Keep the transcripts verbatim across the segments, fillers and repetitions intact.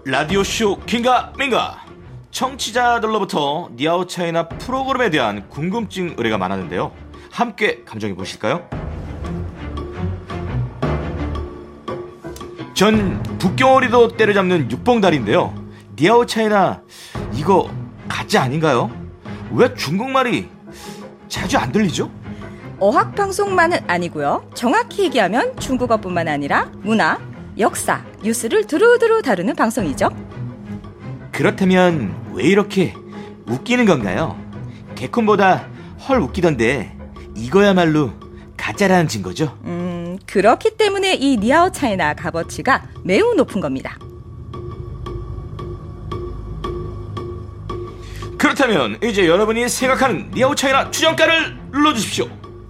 라디오쇼 킹가 민가. 청취자들로부터 니아오차이나 프로그램에 대한 궁금증 의뢰가 많았는데요. 함께 감정해 보실까요? 전 북경오리도 때려잡는 육봉다리인데요. 니아오차이나 이거 가짜 아닌가요? 왜 중국말이 자주 안 들리죠? 어학방송만은 아니고요. 정확히 얘기하면 중국어뿐만 아니라 문화, 역사, 뉴스를 두루두루 다루는 방송이죠. 그렇다면 왜 이렇게 웃기는 건가요? 개콘보다 헐 웃기던데 이거야말로 가짜라는 증거죠? 음, 그렇기 때문에 이 니아오차이나 값어치가 매우 높은 겁니다. 그렇다면 이제 여러분이 생각하는 니아오차이나 추정가를 눌러주십시오.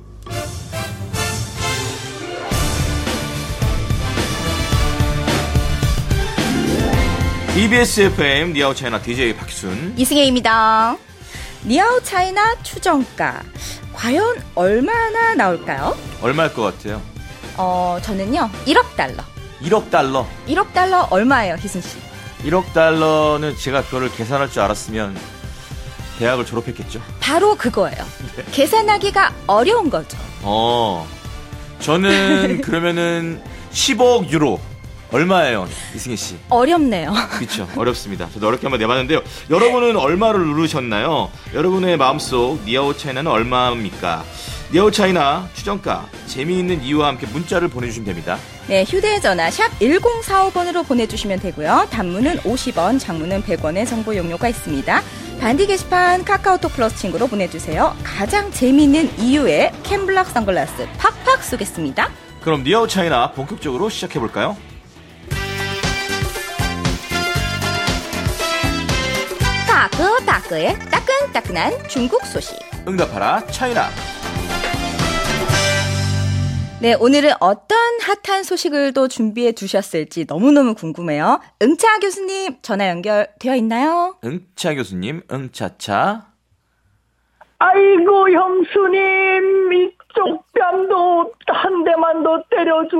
이비에스 에프엠 니아오차이나 디제이 박희순 이승혜입니다. 니아오차이나 추정가 과연 얼마나 나올까요? 얼마일 것 같아요? 어, 저는요 일억 달러. 일억 달러. 일억 달러 얼마예요, 희순씨? 일억 달러는 제가 그거를 계산할 줄 알았으면 대학을 졸업했겠죠. 바로 그거예요. 네. 계산하기가 어려운 거죠. 어, 저는 그러면은 십억 유로. 얼마예요, 이승희 씨? 어렵네요. 그렇죠, 어렵습니다. 저도 어렵게 한번 내봤는데요. 여러분은 얼마를 누르셨나요? 여러분의 마음속 니아오차이나는 얼마입니까? 니아오차이나 추정가 재미있는 이유와 함께 문자를 보내주시면 됩니다. 네, 휴대전화 샵 일공사오 번으로 보내주시면 되고요. 단문은 오십 원, 장문은 백 원의 정보 용료가 있습니다. 반디 게시판 카카오톡 플러스 친구로 보내주세요. 가장 재미있는 이유에 캠블락 선글라스 팍팍 쏘겠습니다. 그럼 니아오차이나 본격적으로 시작해볼까요? 따끄따끄의 따끈따끈한 중국 소식. 응답하라 차이나. 네, 오늘은 어떤 핫한 소식을 또 준비해 두셨을지 너무너무 궁금해요. 응차 교수님 전화 연결되어 있나요? 응차 교수님, 응차차. 아이고 형수님, 이쪽 뺨도 한 대만 더 때려줘.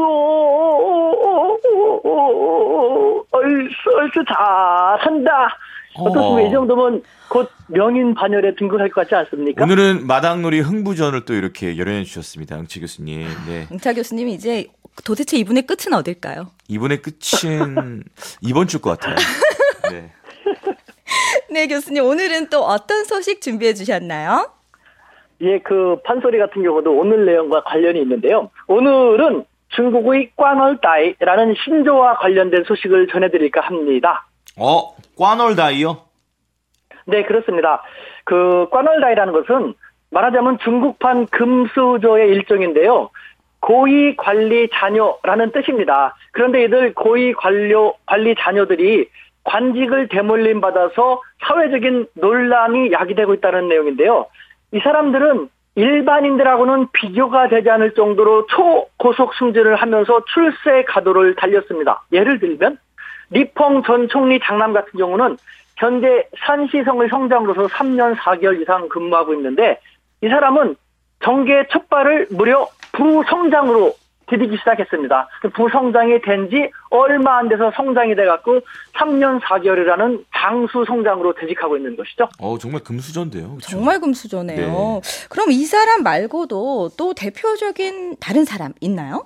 얼쑤얼쑤 잘한다. 어떻습니까? 이 정도면 곧 명인 반열에 등극할 것 같지 않습니까? 오늘은 마당놀이 흥부전을 또 이렇게 열연해 주셨습니다. 응차 교수님. 네. 응차 교수님이 이제 도대체 이분의 끝은 어딜까요? 이분의 끝은 이번 주일 것 같아요. 네. 네, 교수님. 오늘은 또 어떤 소식 준비해 주셨나요? 예, 그 판소리 같은 경우도 오늘 내용과 관련이 있는데요. 오늘은 중국의 꽈널다이라는 신조와 관련된 소식을 전해드릴까 합니다. 어, 꽈널다이요? 네, 그렇습니다. 그 꽈널다이라는 것은 말하자면 중국판 금수저의 일종인데요. 고위 관리 자녀라는 뜻입니다. 그런데 이들 고위 관료, 관리 자녀들이 관직을 대물림 받아서 사회적인 논란이 야기되고 있다는 내용인데요. 이 사람들은 일반인들하고는 비교가 되지 않을 정도로 초고속 승진을 하면서 출세 가도를 달렸습니다. 예를 들면 리펑 전 총리 장남 같은 경우는 현재 산시성의 성장으로서 삼 년 사 개월 이상 근무하고 있는데 이 사람은 정계 첫 발을 무려 부성장으로 디디기 시작했습니다. 부성장이 된 지 얼마 안 돼서 성장이 돼갖고 삼 년 사 개월이라는 장수 성장으로 퇴직하고 있는 것이죠. 어, 정말 금수저인데요. 그렇죠? 정말 금수저네요. 네. 그럼 이 사람 말고도 또 대표적인 다른 사람 있나요?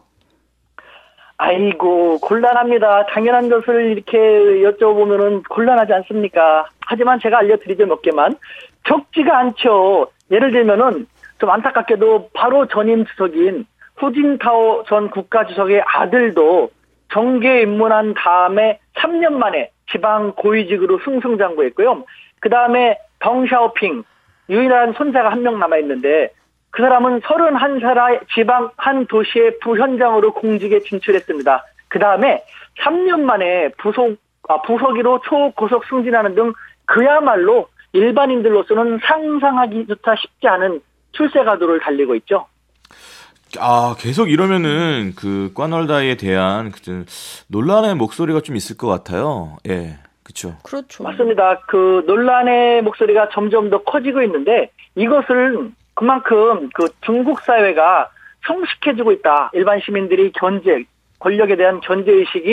아이고 곤란합니다. 당연한 것을 이렇게 여쭤보면은 곤란하지 않습니까? 하지만 제가 알려드리죠 몇 개만. 적지가 않죠. 예를 들면은 좀 안타깝게도 바로 전임 주석인 후진타오 전 국가주석의 아들도 정계에 입문한 다음에 삼 년 만에 지방 고위직으로 승승장구했고요. 그 다음에 덩샤오핑 유일한 손자가 한 명 남아있는데 그 사람은 서른한 살의 지방 한 도시의 부현장으로 공직에 진출했습니다. 그 다음에 삼 년 만에 부속, 아, 부서기로 초고속 승진하는 등 그야말로 일반인들로서는 상상하기조차 쉽지 않은 출세 가도를 달리고 있죠. 아, 계속 이러면은 그 꽈널다이에 대한 그 논란의 목소리가 좀 있을 것 같아요. 예, 그렇죠. 그렇죠. 맞습니다. 그 논란의 목소리가 점점 더 커지고 있는데 이것을 그만큼 그 중국 사회가 성숙해지고 있다. 일반 시민들이 견제, 권력에 대한 견제의식이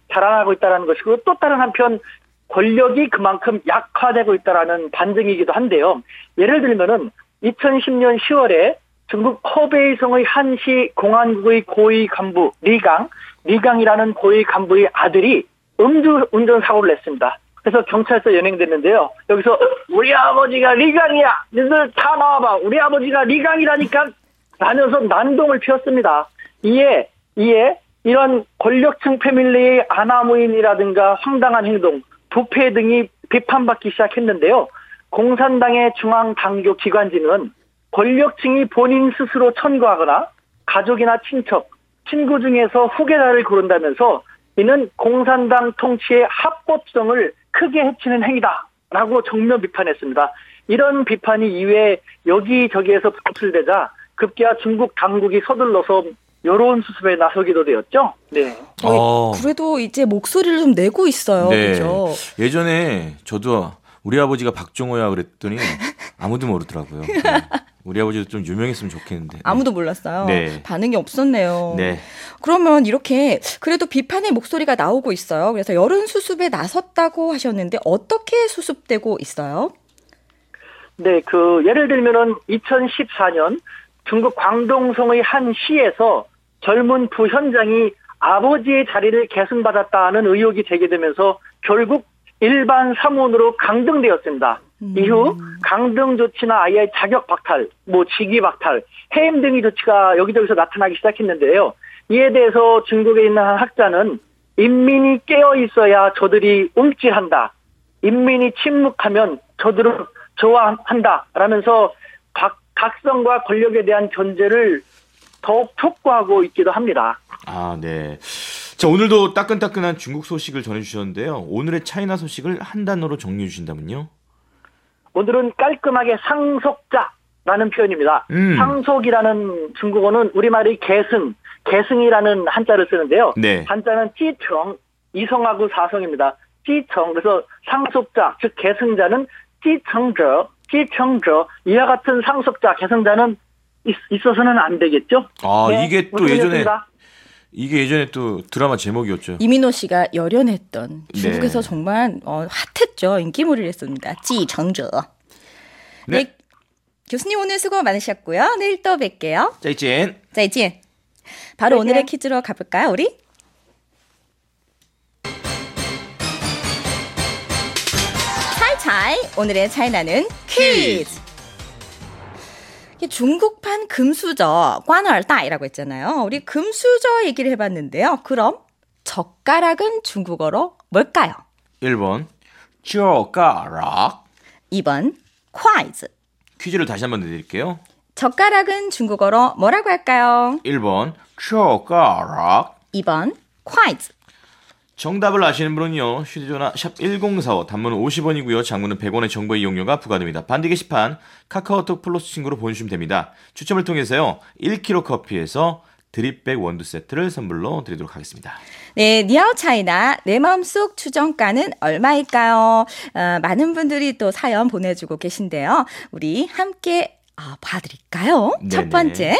자라나고 있다는 것이고 또 다른 한편 권력이 그만큼 약화되고 있다는 반증이기도 한데요. 예를 들면은 이천십 년 시월에 중국 허베이성의 한시 공안국의 고위 간부 리강, 리강이라는 고위 간부의 아들이 음주 운전 사고를 냈습니다. 그래서 경찰서 연행됐는데요. 여기서 우리 아버지가 리강이야. 너희들 다 나와봐. 우리 아버지가 리강이라니까 라면서 난동을 피웠습니다. 이에 이에 이런 권력층 패밀리의 아나무인이라든가 황당한 행동, 부패 등이 비판받기 시작했는데요. 공산당의 중앙당교 기관지는 권력층이 본인 스스로 천거하거나 가족이나 친척, 친구 중에서 후계자를 고른다면서 이는 공산당 통치의 합법성을 크게 해치는 행위다라고 정면 비판했습니다. 이런 비판이 이외에 여기저기에서 분출되자 급기야 중국 당국이 서둘러서 여론 수습에 나서기도 되었죠. 네. 어, 그래도 이제 목소리를 좀 내고 있어요. 네. 그죠? 예전에 저도 우리 아버지가 박종호야 그랬더니 아무도 모르더라고요. 네. 우리 아버지도 좀 유명했으면 좋겠는데. 네. 아무도 몰랐어요. 네. 반응이 없었네요. 네. 그러면 이렇게 그래도 비판의 목소리가 나오고 있어요. 그래서 여론 수습에 나섰다고 하셨는데 어떻게 수습되고 있어요? 네, 그 예를 들면은 이천십사 년 중국 광동성의 한 시에서 젊은 부현장이 아버지의 자리를 계승받았다는 의혹이 제기되면서 결국 일반 사문으로 강등되었습니다. 음. 이후 강등 조치나 아이의 자격 박탈, 뭐 직위 박탈, 해임 등의 조치가 여기저기서 나타나기 시작했는데요. 이에 대해서 중국에 있는 한 학자는 인민이 깨어 있어야 저들이 움찔한다. 인민이 침묵하면 저들은 좋아한다. 라면서 각, 각성과 권력에 대한 견제를 더욱 촉구하고 있기도 합니다. 아, 네. 자, 오늘도 따끈따끈한 중국 소식을 전해주셨는데요. 오늘의 차이나 소식을 한 단어로 정리해 주신다면요? 오늘은 깔끔하게 상속자라는 표현입니다. 음. 상속이라는 중국어는 우리말의 계승, 계승이라는 한자를 쓰는데요. 네. 한자는 찌청, 이성하고 사성입니다. 찌청, 그래서 상속자, 즉 계승자는 찌청저, 찌청저, 이와 같은 상속자, 계승자는 있, 있어서는 안 되겠죠? 아, 네, 이게 또 예전에 이게 예전에 또 드라마 제목이었죠. 이민호 씨가 열연했던 중국에서 네. 정말 어, 핫했죠. 인기몰이를 했습니다. 지정저. 네. 네. 교수님 오늘 수고 많으셨고요. 내일 또 뵐게요. 짜이찐. 짜이찐. 바로 짜이찐. 오늘의 퀴즈로 가볼까요, 우리? 차이차이. 오늘의 차이나는 퀴즈. 중국판 금수저, 꽌얼다이라고 했잖아요. 우리 금수저 얘기를 해봤는데요. 그럼 젓가락은 중국어로 뭘까요? 일 번 젓가락, 이 번 콰이즈. 퀴즈를 다시 한번 내드릴게요. 젓가락은 중국어로 뭐라고 할까요? 일 번 젓가락, 이 번 콰이즈. 정답을 아시는 분은요. 휴대전화 샵 일공사오, 단문은 오십 원이고요. 장문은 백 원의 정보 이용료가 부과됩니다. 반디 게시판 카카오톡 플러스 친구로 보내주시면 됩니다. 추첨을 통해서요. 일 킬로그램 커피에서 드립백 원두 세트를 선물로 드리도록 하겠습니다. 네, 니아오 차이나 내 마음속 추정가는 얼마일까요? 어, 많은 분들이 또 사연 보내주고 계신데요. 우리 함께 아, 봐드릴까요? 네네. 첫 번째.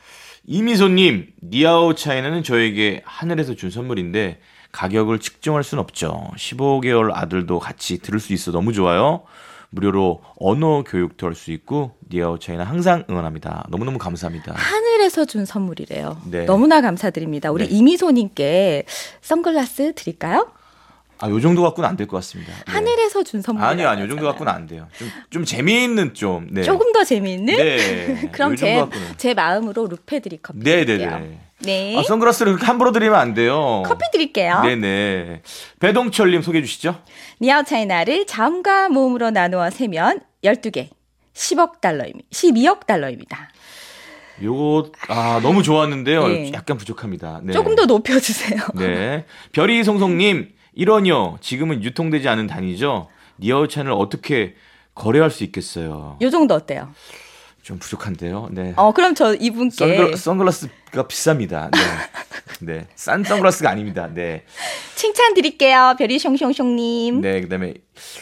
이미소님, 니아오 차이나는 저에게 하늘에서 준 선물인데 가격을 측정할 순 없죠. 십오 개월 아들도 같이 들을 수 있어 너무 좋아요. 무료로 언어 교육도 할 수 있고 니아오 차이나 항상 응원합니다. 너무너무 감사합니다. 하늘에서 준 선물이래요. 네. 너무나 감사드립니다. 우리 네. 이미소님께 선글라스 드릴까요? 아, 요 정도 갖고는 안 될 것 같습니다. 네. 하늘에서 준 선물. 아니요, 아니요. 요 정도 갖고는 안 돼요. 좀, 좀 재미있는 좀. 네. 조금 더 재미있는? 네. 그럼 요 제, 정도 갖고는. 제 마음으로 루페드리 커피 네네네. 드릴게요. 네. 아, 선글라스를 그렇게 함부로 드리면 안 돼요. 커피 드릴게요. 네네. 배동철님 소개해 주시죠. 니아오 차이나를 자음과 모음으로 나누어 세면 열두 개, 십억 달러입니다. 십이억 달러입니다. 요거, 아, 너무 좋았는데요. 네. 약간 부족합니다. 네. 조금 더 높여주세요. 네. 별이송송님, 이러뇨. 지금은 유통되지 않은 단위죠. 니아오 차이나를 어떻게 거래할 수 있겠어요. 요 정도 어때요? 좀 부족한데요. 네. 어, 그럼 저 이분께. 선글라, 선글라스가 비쌉니다. 네. 네. 싼 선글라스가 아닙니다. 네. 칭찬 드릴게요. 별이 숑숑숑님. 네. 그 다음에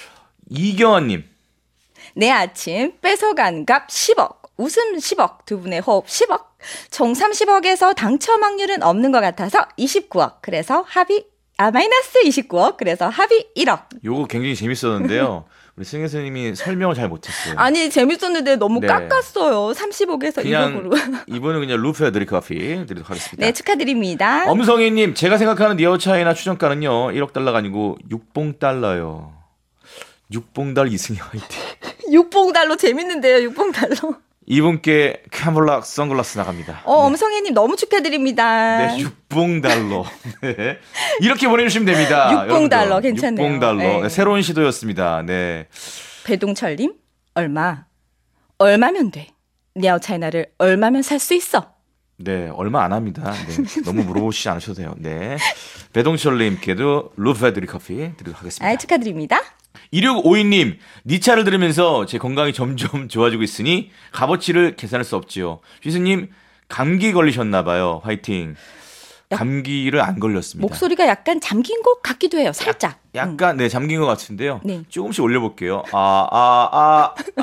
이경환님. 내 아침 뺏어간 값 십억. 웃음 십억. 두 분의 호흡 십억. 총 삼십억에서 당첨 확률은 없는 것 같아서 이십구억. 그래서 합이 아, 마이너스 이십구억. 그래서 합이 일억. 요거 굉장히 재밌었는데요. 우리 승혜 선생님이 설명을 잘 못했어요. 아니, 재밌었는데 너무 네. 깎았어요. 삼십억에서 그냥 일억으로. 이분은 그냥 루페 드리커피 드리도록 하겠습니다. 네, 축하드립니다. 엄성희님, 제가 생각하는 니아오차이나 추정가는요, 일억 달러가 아니고 육봉달러요. 육봉달 이승희 화이팅. 육봉달러 재밌는데요, 육봉달러. 이분께 카몰락 선글라스 나갑니다. 어, 네. 엄성혜님 너무 축하드립니다. 네, 육봉달러. 네. 이렇게 보내주시면 됩니다. 육봉달러 괜찮네요. 육봉달러. 네. 네, 새로운 시도였습니다. 네. 배동철님, 얼마? 얼마면 돼? 니아오차이나를 얼마면 살 수 있어? 네, 얼마 안 합니다. 네, 너무 물어보시지 않으셔도 돼요. 네. 배동철님께도 루페드리 커피 드리도록 하겠습니다. 아, 축하드립니다. 이육오이님, 니 차를 들으면서 제 건강이 점점 좋아지고 있으니 값어치를 계산할 수 없지요. 휘스님, 감기 걸리셨나봐요. 화이팅. 감기를 안 걸렸습니다. 목소리가 약간 잠긴 것 같기도 해요. 살짝. 약간 음. 네 잠긴 것 같은데요. 네. 조금씩 올려볼게요. 아 아 아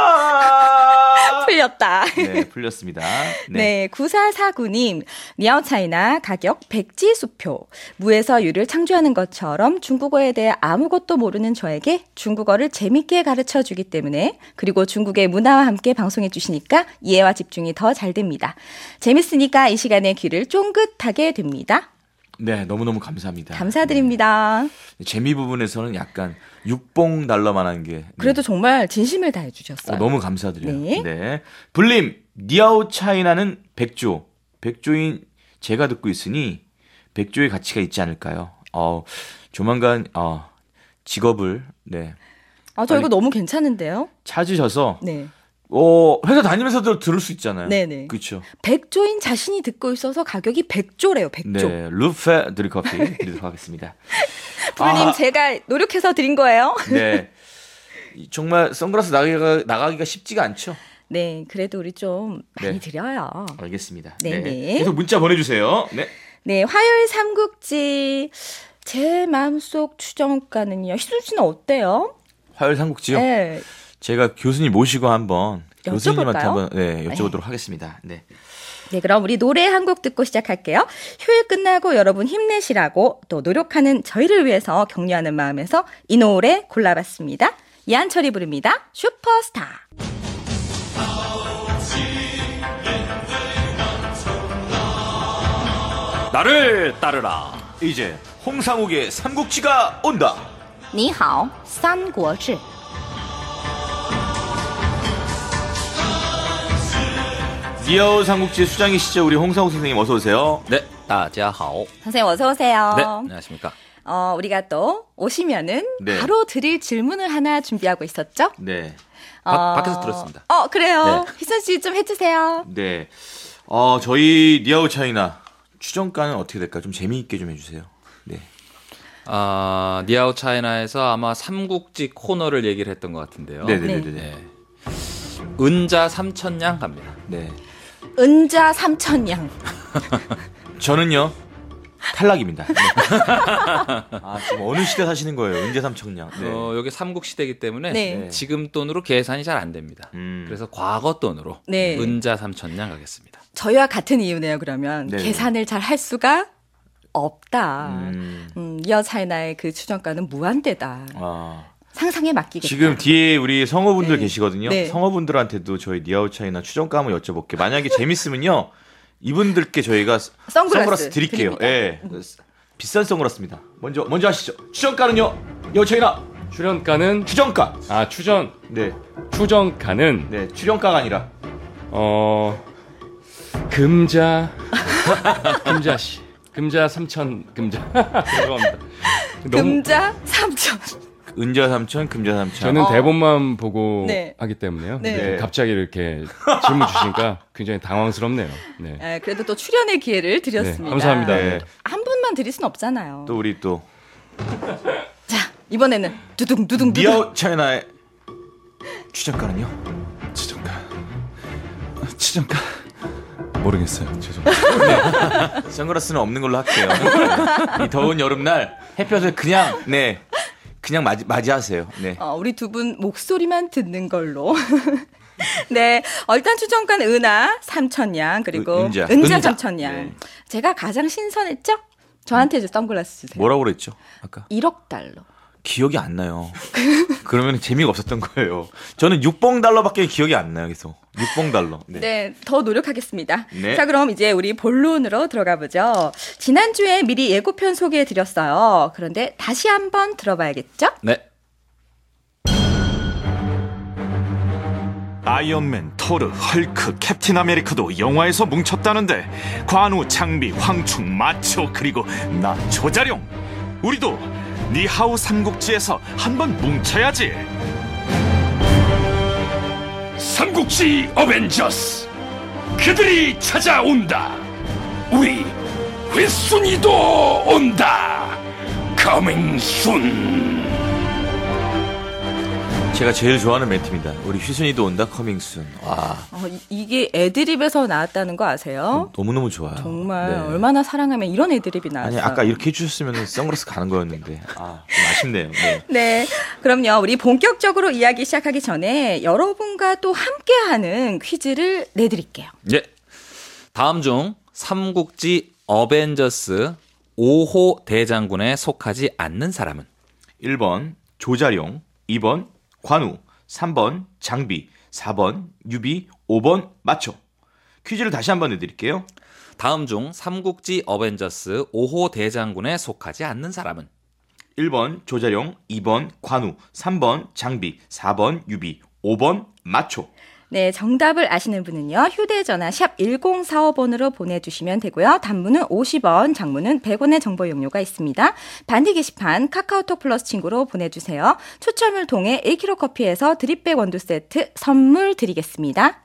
아 풀렸다. 네 풀렸습니다. 네. 네, 구사사구님 니아오차이나 가격 백지수표. 무에서 유를 창조하는 것처럼 중국어에 대해 아무것도 모르는 저에게 중국어를 재밌게 가르쳐주기 때문에 그리고 중국의 문화와 함께 방송해 주시니까 이해와 집중이 더 잘 됩니다. 재밌으니까 이 시간에 귀를 쫑긋하게 됩니다. 네, 너무너무 감사합니다. 감사드립니다. 네. 재미 부분에서는 약간 육봉 달러만한 게. 그래도 네. 정말 진심을 다해 주셨어요. 어, 너무 감사드려요. 네. 네. 불림, 니아오차이나는 백조. 백조인 제가 듣고 있으니 백조의 가치가 있지 않을까요? 어, 조만간, 어, 직업을, 네. 아, 저 이거 너무 괜찮은데요? 찾으셔서. 네. 어, 회사 다니면서도 들을 수 있잖아요. 네네. 그렇죠. 백조인 자신이 듣고 있어서 가격이 백조래요, 백조. 네, 루페 드리커피 드리도록 하겠습니다. 불님, 아, 제가 노력해서 드린 거예요. 네. 정말 선글라스 나가기가, 나가기가 쉽지가 않죠? 네, 그래도 우리 좀 많이 네. 드려요. 알겠습니다. 네네. 네. 계속 문자 보내주세요. 네. 네, 화요일 삼국지. 제 마음속 추정가는요. 희순 씨는 어때요? 화요일 삼국지요? 네. 제가 교수님 모시고 한번 여쭤볼까요? 교수님한테 한번 네, 여쭤보도록 네. 하겠습니다. 네. 네, 그럼 우리 노래 한 곡 듣고 시작할게요. 휴일 끝나고 여러분 힘내시라고 또 노력하는 저희를 위해서 격려하는 마음에서 이 노래 골라봤습니다. 이한철이 부릅니다. 슈퍼스타. 나를 따르라. 이제 홍상욱의 삼국지가 온다. 你好，三国志. 니아오 삼국지 수장이시죠. 우리 홍상욱 선생님 어서 오세요. 네, 大家好. 선생님 어서 오세요. 네, 안녕하십니까. 어, 우리가 또 오시면은 네. 바로 드릴 질문을 하나 준비하고 있었죠? 네. 바, 밖에서 들었습니다. 어, 그래요. 네. 희선 씨 좀 해주세요. 네. 어, 저희 니아오 차이나 추정가는 어떻게 될까? 좀 재미있게 좀 해주세요. 네. 아, 니아오 차이나에서 아마 삼국지 코너를 얘기를 했던 것 같은데요. 네네네. 네. 은자 삼천냥 갑니다. 네. 은자 삼천냥. 저는요 탈락입니다. 네. 아, 지금 어느 시대 사시는 거예요? 은재 삼천냥. 네. 어, 여기 삼국 시대이기 때문에 네. 지금 돈으로 계산이 잘 안 됩니다. 음. 그래서 과거 돈으로 네. 은자 삼천냥 가겠습니다. 저희와 같은 이유네요. 그러면 네네. 계산을 잘 할 수가 없다. 음. 음, 니어 차이나의 그 추정가는 무한대다. 아. 상상에 맡기겠다. 지금 뒤에 우리 성어분들 네. 계시거든요. 네. 성어분들한테도 저희 니아오 차이나 추정가 한번 여쭤볼게요. 만약에 재밌으면요 이분들께 저희가 선글라스, 선글라스 드릴게요. 예. 비싼 선글라스입니다. 먼저 먼저 하시죠. 추정가는요? 니아오 차이나 출연가는 추정가. 아 추전 네. 추정가는 네. 출연가가 아니라 어 금자 금자 씨 금자 삼천 금자 죄송합니다. 너무 금자 삼천. 은자 삼천, 금자 삼천. 저는 어. 대본만 보고 네. 하기 때문에요. 네. 네, 갑자기 이렇게 질문 주시니까 굉장히 당황스럽네요. 네. 에, 그래도 또 출연의 기회를 드렸습니다. 네, 감사합니다. 네. 한 분만 드릴 순 없잖아요. 또 우리 또 자, 이번에는 두둥 두둥 두둥. 니아오 차이나의 추정가는요? 추정가 추정가 모르겠어요. 죄송합니다. 선글라스는 없는 걸로 할게요. 네. 이 더운 여름날 햇볕을 그냥 네 그냥 맞이, 맞이하세요. 네. 어, 우리 두 분 목소리만 듣는 걸로. 네, 얼단 추정관 은하 삼천냥 그리고 은- 은자. 은자 은자. 삼천냥. 네. 제가 가장 신선했죠? 저한테 이제 선글라스 주세요. 뭐라고 그랬죠? 아까 일억 달러. 기억이 안 나요. 그러면 재미가 없었던 거예요. 저는 육봉 달러밖에 기억이 안 나요. 계속 육봉 달러. 네. 네, 더 노력하겠습니다. 네. 자, 그럼 이제 우리 본론으로 들어가 보죠. 지난주에 미리 예고편 소개해 드렸어요. 그런데 다시 한번 들어봐야겠죠? 네. 아이언맨, 토르, 헐크, 캡틴 아메리카도 영화에서 뭉쳤다는데 관우, 장비, 황충, 마초 그리고 나 조자룡 우리도 니하우 삼국지에서 한번 뭉쳐야지. 삼국지 어벤져스 그들이 찾아온다. 우리 휘순이도 온다. Coming soon. 제가 제일 좋아하는 멘트입니다. 우리 휘순이도 온다 커밍순. 와. 어, 이- 이게 애드립에서 나왔다는 거 아세요? 너무너무 좋아요. 정말 네. 얼마나 사랑하면 이런 애드립이 나왔어요. 아니 아까 이렇게 해주셨으면 선글라스 가는 거였는데 아, 좀 아쉽네요. 네. 네, 그럼요. 우리 본격적으로 이야기 시작하기 전에 여러분과 또 함께하는 퀴즈를 내드릴게요. 예. 다음 중 삼국지 어벤져스 오 호 대장군에 속하지 않는 사람은? 일 번 조자룡, 이 번 관우, 삼 번 장비, 사 번 유비, 오 번 마초. 퀴즈를 다시 한번 내드릴게요. 다음 중 삼국지 어벤져스 오 호 대장군에 속하지 않는 사람은? 일 번 조자룡, 이 번 관우, 삼 번 장비, 사 번 유비, 오 번 마초. 네, 정답을 아시는 분은요. 휴대전화 샵 일공사오 번으로 보내주시면 되고요. 단문은 오십 원, 장문은 백 원의 정보 이용료가 있습니다. 반디 게시판 카카오톡 플러스 친구로 보내주세요. 추첨을 통해 일 킬로그램 커피에서 드립백 원두 세트 선물 드리겠습니다.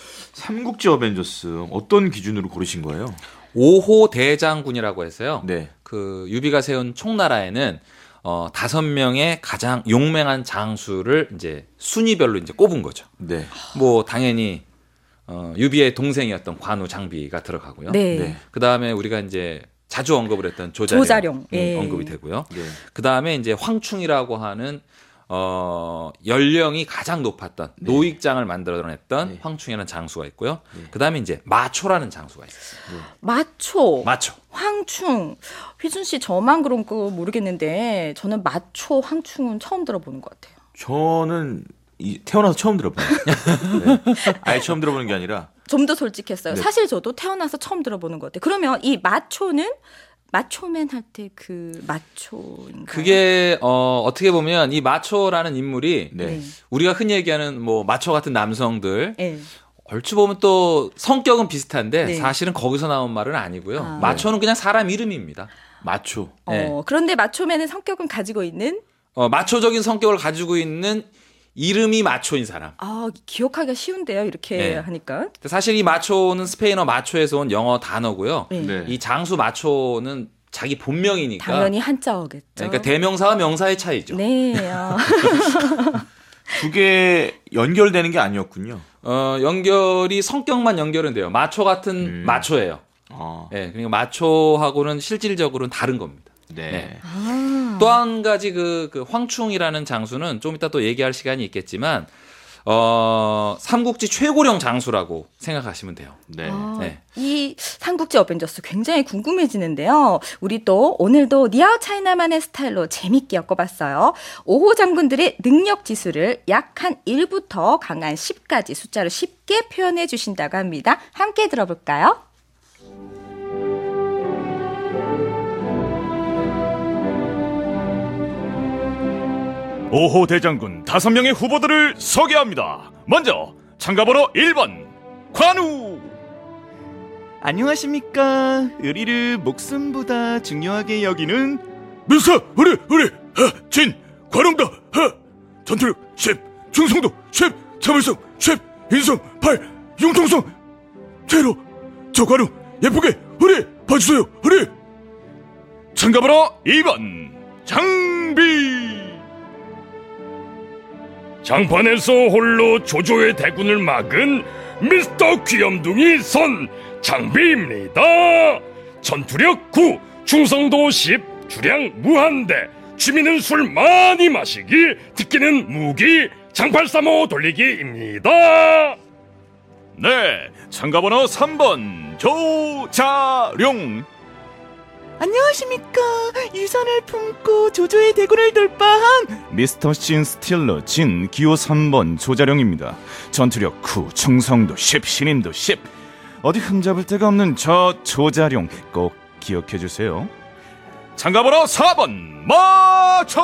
삼국지 어벤져스 어떤 기준으로 고르신 거예요? 오 호 대장군이라고 해서요. 네. 그 유비가 세운 총나라에는 어, 다섯 명의 가장 용맹한 장수를 이제 순위별로 이제 꼽은 거죠. 네. 뭐 당연히 어, 유비의 동생이었던 관우 장비가 들어가고요. 네. 네. 그 다음에 우리가 이제 자주 언급을 했던 조자룡, 조자룡, 예. 언급이 되고요. 네. 그 다음에 이제 황충이라고 하는 어, 연령이 가장 높았던 노익장을 만들어냈던 네. 황충이라는 장수가 있고요. 그 다음에 이제 마초라는 장수가 있어요. 마초, 마초. 황충. 휘준 씨 저만 그런 거 모르겠는데 저는 마초, 황충은 처음 들어보는 것 같아요. 저는 이, 태어나서 처음 들어봐요. 네. 아예 처음 들어보는 게 아니라 좀 더 솔직했어요. 네. 사실 저도 태어나서 처음 들어보는 것 같아요. 그러면 이 마초는 마초맨 할 때 그 마초인가요? 그게 어, 어떻게 보면 이 마초라는 인물이 네. 네. 우리가 흔히 얘기하는 뭐 마초 같은 남성들 네. 얼추 보면 또 성격은 비슷한데 네. 사실은 거기서 나온 말은 아니고요. 아. 마초는 그냥 사람 이름입니다. 마초. 네. 어, 그런데 마초맨은 성격은 가지고 있는 어, 마초적인 성격을 가지고 있는 이름이 마초인 사람. 아, 기억하기가 쉬운데요. 이렇게 네. 하니까. 사실 이 마초는 스페인어 마초에서 온 영어 단어고요. 네. 네. 이 장수 마초는 자기 본명이니까. 당연히 한자어겠죠. 그러니까 대명사와 명사의 차이죠. 네. 어. 두 개 연결되는 게 아니었군요. 어, 연결이 성격만 연결은 돼요. 마초 같은 음. 마초예요. 아, 예, 그러니까 마초하고는 실질적으로는 다른 겁니다. 네. 네. 아. 또 한 가지 그, 그 황충이라는 장수는 좀 이따 또 얘기할 시간이 있겠지만, 어, 삼국지 최고령 장수라고 생각하시면 돼요. 네. 아, 네. 이 삼국지 어벤져스 굉장히 궁금해지는데요. 우리 또 오늘도 니아오 차이나만의 스타일로 재밌게 엮어봤어요. 오 호 장군들의 능력 지수를 약 한 일부터 강한 십까지 숫자로 쉽게 표현해 주신다고 합니다. 함께 들어볼까요? 오 호 대장군 다섯 명의 후보들을 소개합니다. 먼저 참가번호 일 번 관우. 안녕하십니까. 의리를 목숨보다 중요하게 여기는 밀사 우리 우리 하, 진 관웅다 하, 전투력 십 중성도 십 자발성 십 인성 팔 융통성 제로 저 관우 예쁘게 우리 봐주세요 우리. 참가번호 이 번 장비. 장판에서 홀로 조조의 대군을 막은 미스터 귀염둥이 선 장비입니다. 전투력 구, 충성도 십, 주량 무한대, 취미는 술 많이 마시기, 특기는 무기, 장팔 삼호 돌리기입니다. 네, 참가번호 삼 번 조자룡. 안녕하십니까. 유산을 품고 조조의 대군을 돌파한 미스터 신 스틸러 진 기호 삼 번 조자룡입니다. 전투력 구, 충성도 십, 신임도 십. 어디 흠잡을 데가 없는 저 조자룡 꼭 기억해주세요. 참가번호 사 번 마초.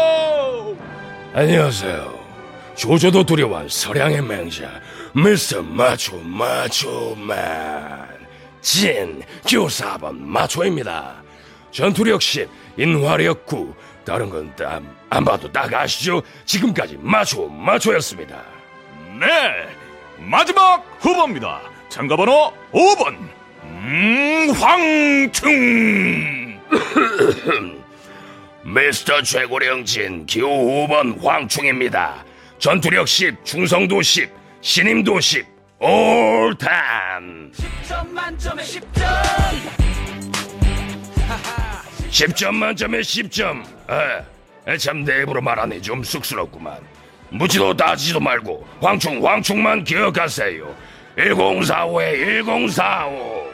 안녕하세요. 조조도 두려워한 서량의 맹자 미스터 마초 마초맨 진 기호 사 번 마초입니다. 전투력 십, 인화력 구. 다른 건 안 봐도 딱 아시죠? 지금까지 마초 마초였습니다. 네, 마지막 후보입니다. 참가번호 오 번 음, 황충. 미스터 최고령 진 기호 오 번 황충입니다. 전투력 십, 충성도 십, 신임도 십, 올탄. 십 점 만점에 십 점. 십 점 만점에 십 점. 아, 참 내 입으로 말하니 좀 쑥스럽구만. 묻지도 따지지도 말고 황충 황충만 기억하세요. 천사십오에 천사십오.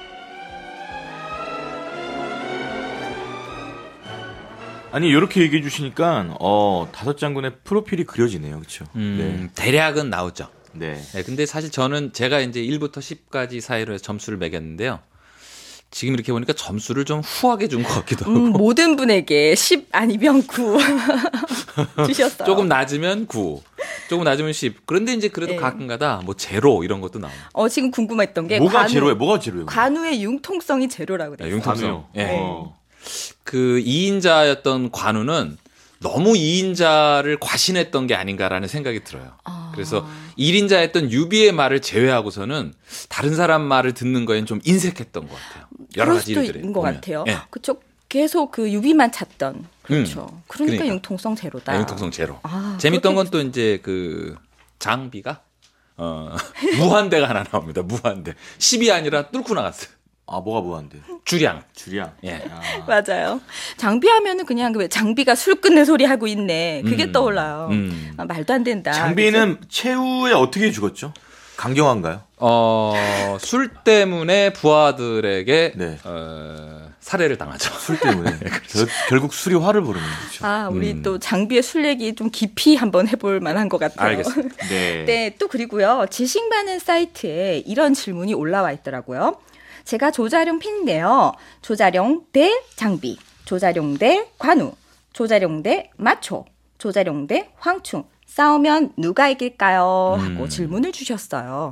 아니 이렇게 얘기해 주시니까 어 다섯 장군의 프로필이 그려지네요, 그렇죠? 음, 대략은 나오죠. 네. 네, 근데 사실 저는 제가 이제 일부터 십까지 사이로 해서 점수를 매겼는데요. 지금 이렇게 보니까 점수를 좀 후하게 준 것 같기도 하고. 음, 모든 분에게 십 아니면 구 주셨어요. 조금 낮으면 구, 조금 낮으면 십. 그런데 이제 그래도 네. 가끔가다 뭐 제로 이런 것도 나옵니다. 어, 지금 궁금했던 게 뭐가 관우, 제로예요? 뭐가 제로예요? 관우의 융통성이 제로라고 돼요. 네, 융통성. 예. 어. 그 이 인자였던 관우는 너무 이 인자를 과신했던 게 아닌가라는 생각이 들어요. 아. 그래서 일 인자였던 유비의 말을 제외하고는 다른 사람 말을 듣는 거엔 좀 인색했던 것 같아요. 여러 그럴 가지 수도 일들이 있는 것 보면. 같아요. 예. 그쪽 계속 그 유비만 찾던. 그렇죠. 음, 그러니까, 그러니까. 융통성 제로다. 네, 융통성 제로. 아, 재밌던 그렇게 건 또 이제 그 장비가 어, 무한대가 하나 나옵니다. 무한대. 십이 아니라 뚫고 나갔어요. 아 뭐가 뭐한데? 주량. 줄이야. 예. 아. 맞아요. 장비하면은 그냥 그 장비가 술 끝내 소리 하고 있네. 그게 음, 떠올라요. 음. 아, 말도 안 된다. 장비는 최후에 어떻게 죽었죠? 강경한가요? 어, 술 때문에 부하들에게 네. 어, 살해를 당하죠. 술 때문에. 결, 결국 술이 화를 부르는 거죠. 아, 우리 음. 또 장비의 술 얘기 좀 깊이 한번 해볼 만한 것 같아요. 알겠습니다. 네. 네, 또 그리고요. 지식 많은 사이트에 이런 질문이 올라와 있더라고요. 제가 조자룡 팬인데요. 조자룡 대 장비, 조자룡 대 관우, 조자룡 대 마초, 조자룡 대 황충. 싸우면 누가 이길까요? 하고 음. 질문을 주셨어요.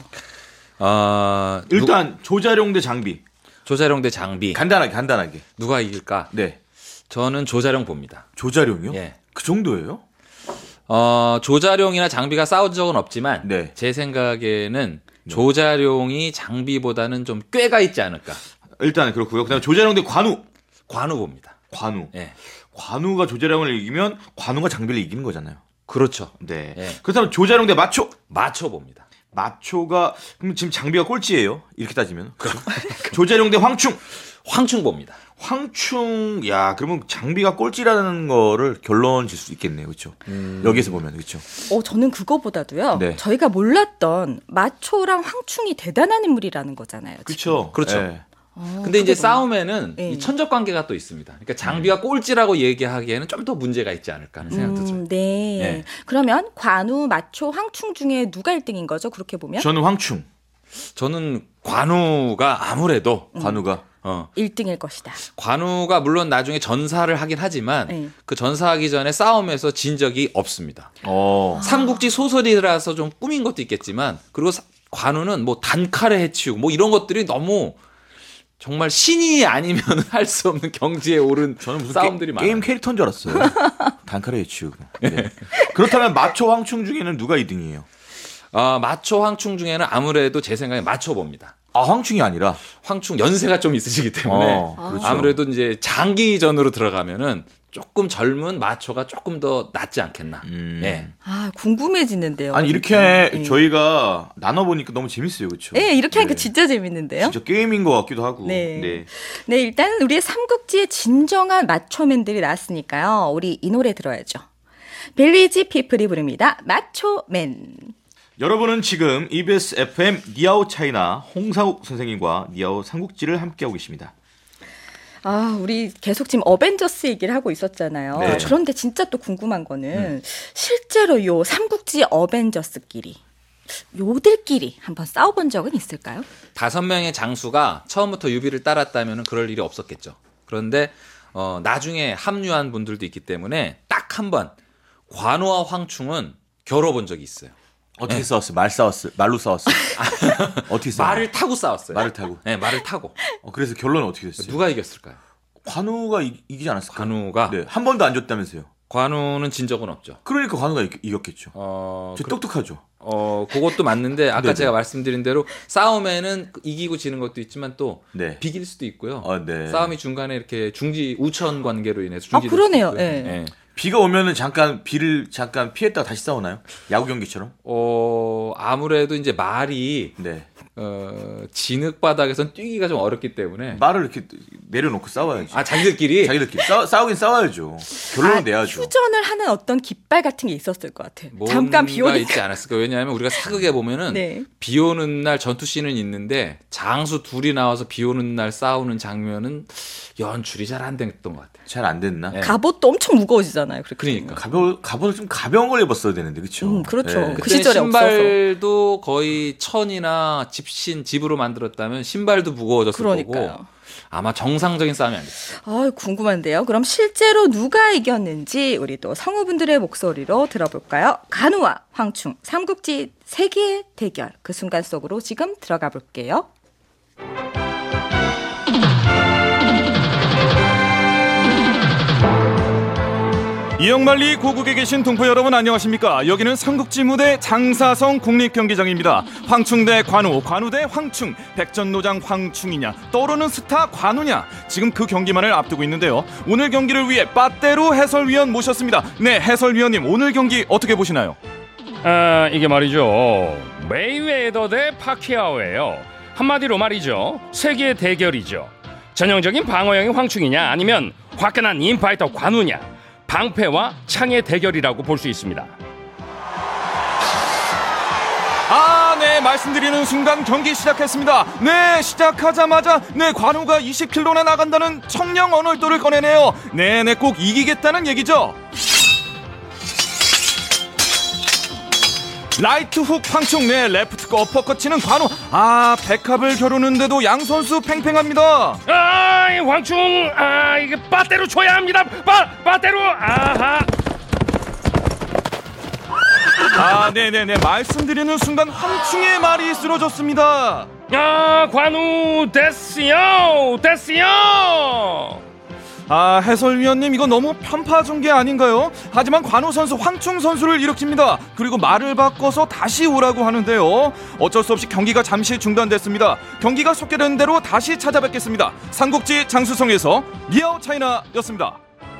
어, 일단 조자룡 대 장비. 조자룡 대 장비. 간단하게 간단하게. 누가 이길까? 네. 저는 조자룡 봅니다. 조자룡이요? 예. 그 정도예요? 어, 조자룡이나 장비가 싸운 적은 없지만 네. 제 생각에는 조자룡이 장비보다는 좀 꾀가 있지 않을까. 일단 그렇고요. 그다음에 조자룡 대 관우. 관우 봅니다. 관우. 예. 관우가 조자룡을 이기면 관우가 장비를 이기는 거잖아요. 그렇죠. 네. 예. 그렇다면 조자룡 대 마초. 마초 봅니다. 마초가 그럼 지금 장비가 꼴찌예요. 이렇게 따지면. 그렇죠. 조자룡 대 황충. 황충 봅니다. 황충, 야, 그러면 장비가 꼴찌라는 거를 결론 질 수 있겠네요. 그렇죠? 음. 여기서 보면, 그렇죠? 어, 저는 그거보다도요. 네. 저희가 몰랐던 마초랑 황충이 대단한 인물이라는 거잖아요. 지금. 그렇죠. 그렇죠. 네. 어, 근데 이제 그게 싸움에는 네. 이 천적 관계가 또 있습니다. 그러니까 장비가 꼴찌라고 얘기하기에는 좀 더 문제가 있지 않을까 하는 생각도 음, 들어요. 네. 네. 그러면 관우, 마초, 황충 중에 누가 일 등인 거죠? 그렇게 보면? 저는 황충. 저는 관우가 아무래도 관우가. 어, 일 등일 것이다. 관우가 물론 나중에 전사를 하긴 하지만 네. 그 전사하기 전에 싸움에서 진 적이 없습니다. 어. 삼국지 소설이라서 좀 꾸민 것도 있겠지만 그리고 사- 관우는 뭐 단칼에 해치우고 뭐 이런 것들이 너무 정말 신이 아니면 할 수 없는 경지에 오른 저는 무슨 싸움들이 게, 많아요. 게임 캐릭터인 줄 알았어요. 단칼에 치우고. 네. 그렇다면 마초 황충 중에는 누가 이 등이에요? 아, 마초 황충 중에는 아무래도 제 생각에 마초 봅니다. 아, 황충이 아니라. 황충 연세가 좀 있으시기 때문에 어, 그렇죠. 아무래도 이제 장기전으로 들어가면은 조금 젊은 마초가 조금 더 낫지 않겠나. 음. 예. 아, 궁금해지는데요. 아니, 이렇게 네. 저희가 나눠보니까 너무 재밌어요. 그렇죠? 네, 이렇게 하니까 네. 진짜 재밌는데요. 진짜 게임인 것 같기도 하고. 네. 네. 네, 일단 우리의 삼국지의 진정한 마초맨들이 나왔으니까요. 우리 이 노래 들어야죠. 빌리지 피플이 부릅니다. 마초맨. 여러분은 지금 이비에스 에프엠 니아오 차이나 홍상욱 선생님과 니아오 삼국지를 함께하고 계십니다. 아, 우리 계속 지금 어벤져스 얘기를 하고 있었잖아요. 네. 그런데 진짜 또 궁금한 거는 음. 실제로 요 삼국지 어벤져스끼리 요들끼리 한번 싸워본 적은 있을까요? 다섯 명의 장수가 처음부터 유비를 따랐다면 그럴 일이 없었겠죠. 그런데 어, 나중에 합류한 분들도 있기 때문에 딱 한 번 관우와 황충은 겨뤄본 적이 있어요. 어떻게 네. 싸웠어요? 말 싸웠어요? 말로 싸웠어요? 어떻게 싸웠어요? 말을 타고 싸웠어요. 말을 타고? 네, 말을 타고. 어, 그래서 결론은 어떻게 됐어요? 누가 이겼을까요? 관우가 이, 이기지 않았을까요? 관우가? 네, 한 번도 안 졌다면서요? 관우는 진 적은 없죠. 그러니까 관우가 이, 이겼겠죠. 어, 저 똑똑하죠. 어, 그것도 맞는데 아까 네네. 제가 말씀드린 대로 싸움에는 이기고 지는 것도 있지만 또 네. 비길 수도 있고요. 어, 네. 싸움이 중간에 이렇게 중지 우천 관계로 인해서 아, 중지될 그러네요. 수도 있고요. 예. 네. 비가 오면은 잠깐 비를 잠깐 피했다가 다시 싸우나요? 야구 경기처럼? 어, 아무래도 이제 말이 네. 어, 진흙 바닥에선 뛰기가 좀 어렵기 때문에 말을 이렇게 내려놓고 싸워야지. 아, 자기들끼리 자기들끼리 싸, 싸우긴 싸워야죠. 결론은 아, 내야죠. 휴전을 하는 어떤 깃발 같은 게 있었을 것 같아요. 뭔가 잠깐 비 오니까. 있지 않았을까? 왜냐하면 우리가 사극에 보면은 네. 비 오는 날 전투 씬은 있는데 장수 둘이 나와서 비 오는 날 싸우는 장면은 연출이 잘 안 됐던 것 같아요. 잘 안 됐나? 네. 갑옷도 엄청 무거워지잖아요. 그렇게 그러니까. 가벼 갑옷을 좀 가벼운 걸 입었어야 되는데, 그렇죠? 음, 그렇죠. 네. 그 그때 시절에 신발도 거의 천이나 집신 집으로 만들었다면 신발도 무거워졌을 그러니까요. 거고 아마 정상적인 싸움이 아니었어요. 아, 궁금한데요. 그럼 실제로 누가 이겼는지 우리 또 성우분들의 목소리로 들어볼까요? 간우와 황충 삼국지 세계의 대결 그 순간 속으로 지금 들어가 볼게요. 이영만리 고국에 계신 동포 여러분 안녕하십니까? 여기는 삼국지 무대 장사성 국립경기장입니다. 황충 대 관우, 관우 대 황충, 백전노장 황충이냐, 떠오르는 스타 관우냐, 지금 그 경기만을 앞두고 있는데요. 오늘 경기를 위해 빠떼로 해설위원 모셨습니다. 네, 해설위원님 오늘 경기 어떻게 보시나요? 아, 이게 말이죠. 메이웨더 대 파키아오예요. 한마디로 말이죠. 세계의 대결이죠. 전형적인 방어형의 황충이냐 아니면 화끈한 인파이터 관우냐. 방패와 창의 대결이라고 볼 수 있습니다. 아, 네, 말씀드리는 순간 경기 시작했습니다. 네, 시작하자마자 네, 관우가 이십 킬로미터나 나간다는 청량 언월도를 꺼내네요. 네, 네, 꼭 이기겠다는 얘기죠. 라이트 훅 황충, 네, 레프트가 어퍼컷 치는 관우. 아, 백합을 겨루는데도 양 선수 팽팽합니다. 아, 이 황충, 아, 이게 빠떼로 쳐야 합니다. 빠, 빠떼로, 아하. 아, 네네네, 말씀드리는 순간 황충의 말이 쓰러졌습니다. 아, 관우, 됐어요, 됐어요. 아, 해설위원님 이거 너무 편파 중계 아닌가요? 하지만 관우 선수 황충 선수를 일으킵니다. 그리고 말을 바꿔서 다시 오라고 하는데요. 어쩔 수 없이 경기가 잠시 중단됐습니다. 경기가 속개된 대로 다시 찾아뵙겠습니다. 삼국지 장수성에서 리아오 차이나였습니다.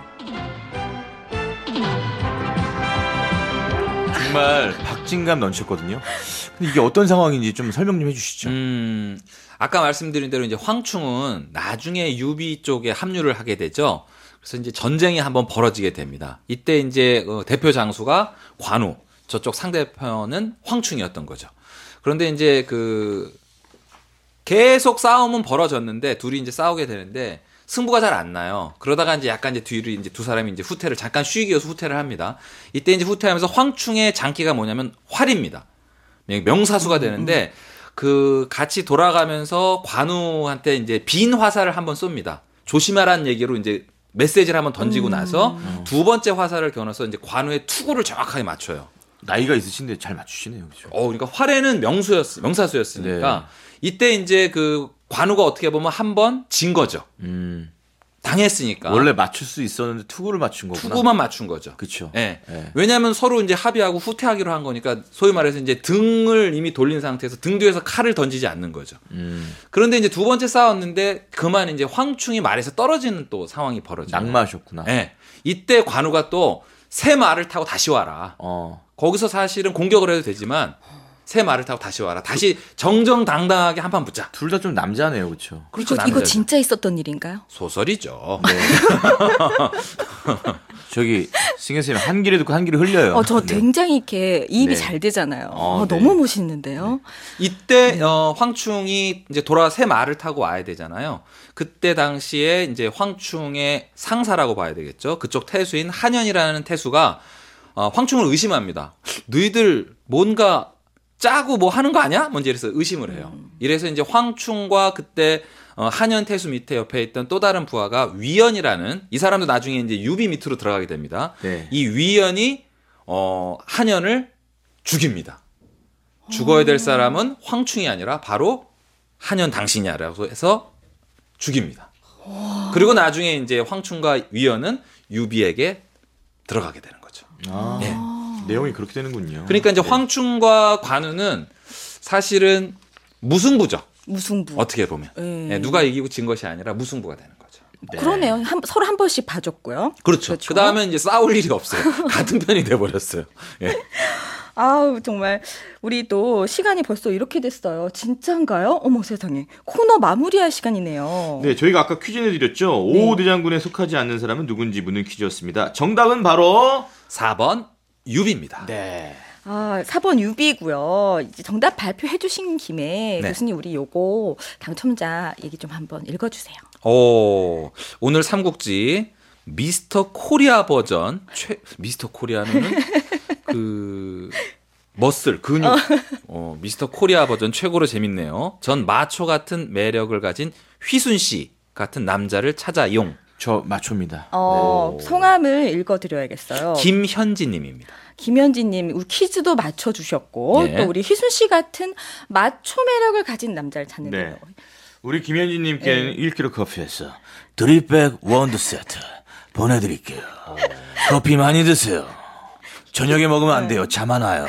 정말 박진감 넘쳤거든요. 근데 이게 어떤 상황인지 좀 설명 좀 해주시죠. 음, 아까 말씀드린 대로 이제 황충은 나중에 유비 쪽에 합류를 하게 되죠. 그래서 이제 전쟁이 한번 벌어지게 됩니다. 이때 이제 대표 장수가 관우, 저쪽 상대편은 황충이었던 거죠. 그런데 이제 그 계속 싸움은 벌어졌는데 둘이 이제 싸우게 되는데 승부가 잘 안 나요. 그러다가 이제 약간 이제 뒤로 이제 두 사람이 이제 후퇴를 잠깐 쉬기 위해서 후퇴를 합니다. 이때 이제 후퇴하면서 황충의 장기가 뭐냐면 활입니다. 명사수가 되는데 그 같이 돌아가면서 관우한테 이제 빈 화살을 한번 쏩니다. 조심하라는 얘기로 이제 메시지를 한번 던지고 나서 두 번째 화살을 겨눠서 이제 관우의 투구를 정확하게 맞춰요. 나이가 있으신데 잘 맞추시네요, 그렇죠? 어, 그러니까 활에는 명수였, 명사수였으니까 네. 이때 이제 그 관우가 어떻게 보면 한 번 진 거죠. 음. 당했으니까. 원래 맞출 수 있었는데 투구를 맞춘 거구나. 투구만 맞춘 거죠. 그렇죠. 네. 네. 왜냐하면 서로 이제 합의하고 후퇴하기로 한 거니까 소위 말해서 이제 등을 이미 돌린 상태에서 등 뒤에서 칼을 던지지 않는 거죠. 음. 그런데 이제 두 번째 싸웠는데 그만 이제 황충이 말에서 떨어지는 또 상황이 벌어져요. 낙마하셨구나. 네. 이때 관우가 또 새 말을 타고 다시 와라. 어. 거기서 사실은 공격을 해도 되지만 새 말을 타고 다시 와라. 다시 정정당당하게 한판 붙자. 둘 다 좀 남자네요, 그렇죠? 그렇죠. 이거, 이거 진짜 있었던 일인가요? 소설이죠. 네. 저기 승현 쌤 한 길에 듣고 한 길에 흘려요. 어, 저 네. 굉장히 이렇게 입이 네. 잘 되잖아요. 어, 어, 네. 너무 멋있는데요. 이때 어, 황충이 이제 돌아 새 말을 타고 와야 되잖아요. 그때 당시에 이제 황충의 상사라고 봐야 되겠죠. 그쪽 태수인 한현이라는 태수가 어, 황충을 의심합니다. 너희들 뭔가 짜고 뭐 하는 거 아니야? 먼저 이래서 의심을 해요. 이래서 이제 황충과 그때 어, 한현 태수 밑에 옆에 있던 또 다른 부하가 위연이라는 이 사람도 나중에 이제 유비 밑으로 들어가게 됩니다. 네. 이 위연이 어, 한현을 죽입니다. 죽어야 될 사람은 황충이 아니라 바로 한현 당신이야라고 해서 죽입니다. 그리고 나중에 이제 황충과 위연은 유비에게 들어가게 되는 거죠. 아, 예. 내용이 그렇게 되는군요. 그러니까 이제 네. 황충과 관우는 사실은 무승부죠. 무승부. 어떻게 보면 네. 예, 누가 이기고 진 것이 아니라 무승부가 되는 거죠. 네. 그러네요. 한, 서로 한 번씩 봐줬고요. 그렇죠. 그 다음에 이제 싸울 일이 없어요. 같은 편이 돼버렸어요. 예. 아우 정말 우리 또 시간이 벌써 이렇게 됐어요. 진짠가요? 어머 세상에. 코너 마무리할 시간이네요. 네, 저희가 아까 퀴즈 내드렸죠. 네. 오호 대장군에 속하지 않는 사람은 누군지 묻는 퀴즈였습니다. 정답은 바로 사 번 유비입니다. 네. 아, 사 번 유비고요. 이제 정답 발표해 주신 김에 네. 교수님 우리 요거 당첨자 얘기 좀 한번 읽어주세요. 오, 오늘 삼국지 미스터 코리아 버전 최 미스터 코리아는 그 머슬 근육 어, 미스터 코리아 버전 최고로 재밌네요. 전 마초 같은 매력을 가진 휘순 씨 같은 남자를 찾아용. 저 마초입니다. 어, 성함을 읽어드려야겠어요. 김현지님입니다. 김현지님, 우리 퀴즈도 맞춰주셨고, 네. 또 우리 희순 씨 같은 마초 매력을 가진 남자를 찾는데요. 네. 우리 김현진님께는 일 킬로그램 커피에서 드립백 원두 세트 보내드릴게요. 커피 많이 드세요. 저녁에 먹으면 안 돼요. 잠 안 와요.